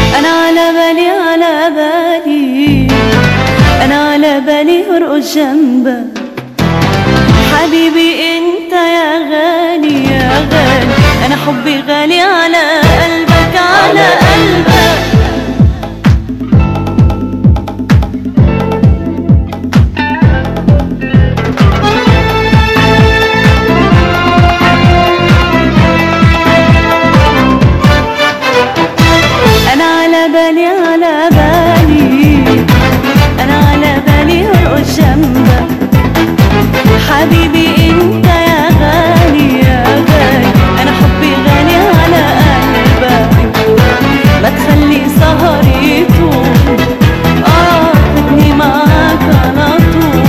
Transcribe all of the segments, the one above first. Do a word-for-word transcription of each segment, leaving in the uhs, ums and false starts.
أنا على بالي على بالي أنا على بالي أرقص جنبك حبيبي انت يا غالي يا غالي. أنا حبي غالي على قلبك على قلبك. أنا على بالي على بالي أنا على بالي أرقص جنبك حبيبي انت يا غالي يا غالي. أنا حبي غالي على قلبك. ما تخلي سهري يطول آه خدني معاك على طول.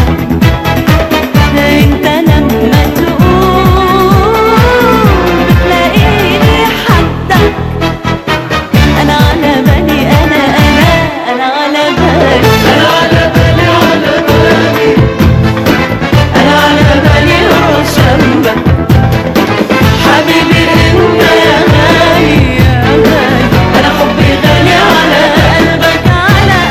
انت لما تقول بتلاقيني حدك. أنا على بالي أنا أنا أنا على بالي أنا على بالي على بالي أنا على بالي أرقص جنبك حبيبي انت يا غالي يا غالي. أنا حبي غالي على قلبك على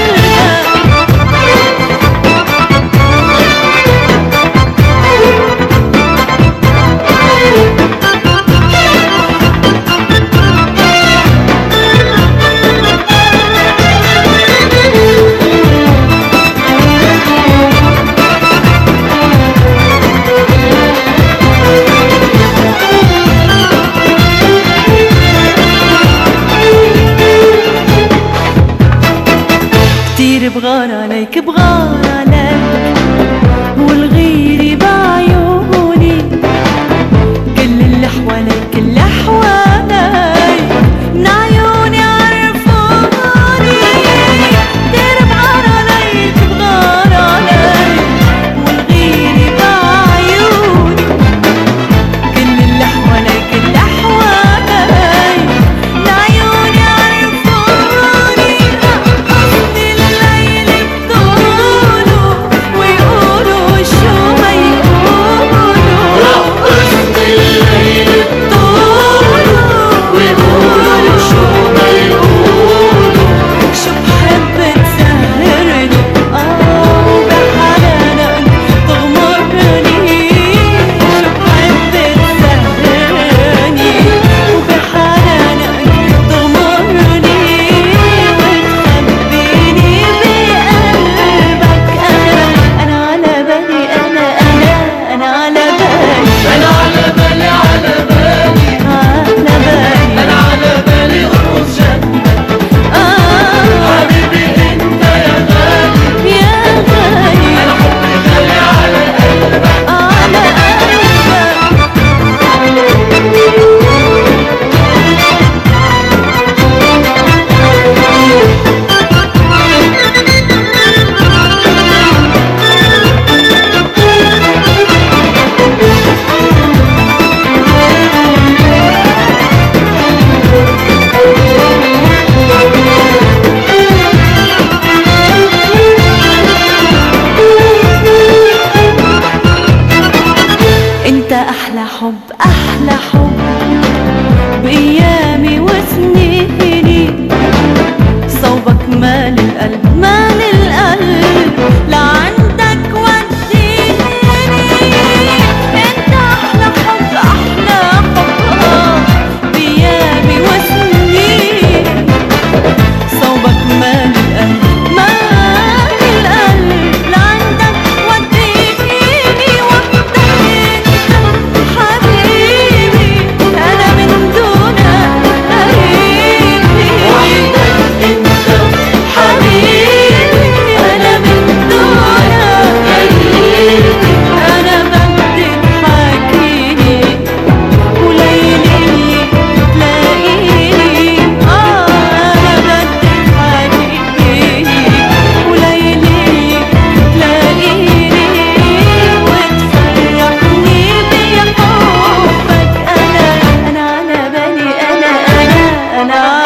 كتير بغار عليك بغار عليك والغيري بعيوني. كل اللي حواليك اللي حواليك من عيوني عرفوني. كتير بغار عليك بغار عليك والغيري بعيوني. كل اللي حواليك اللي حواليك من عيوني عرفوني. رقصني الليل بطوله ويقولوا شو ما يقولوا. رقصني الليل بطوله ويقولوا شو ما يقولوا. شو بحب تسهرني آه وبحنانك تغمرني. شو بحب تسهرني وبحنانك تغمرني وتخبيني بقلبك. أنا أنا على بالي أنا أنا أنا على بالي أنا على بالي على بالي على بالي أنا على بالي أرقص جنبك آه حبيبي أنت يا غالي يا غالي. أنا حبي غالي على قلبك على انت احلى حب احلى حب بايامي وسنيني. صوبك مال القلب مال القلب لعندك وديني. انت احلى حب احلى حب آه بايامي وسنيني. صوبك مال القلب مال القلب لعندك وديني. وحدك انت حبيبي أنا من دونك قريبي. وحدك أنت حبيبي أنا من دونك قريبي. أنا بدي تحاكيني وليلي تلاقيني. آه أنا بدي تحاكيني وليلي تلاقيني وتفرحني بحبك. أنا أنا على بالي أنا أنا أنا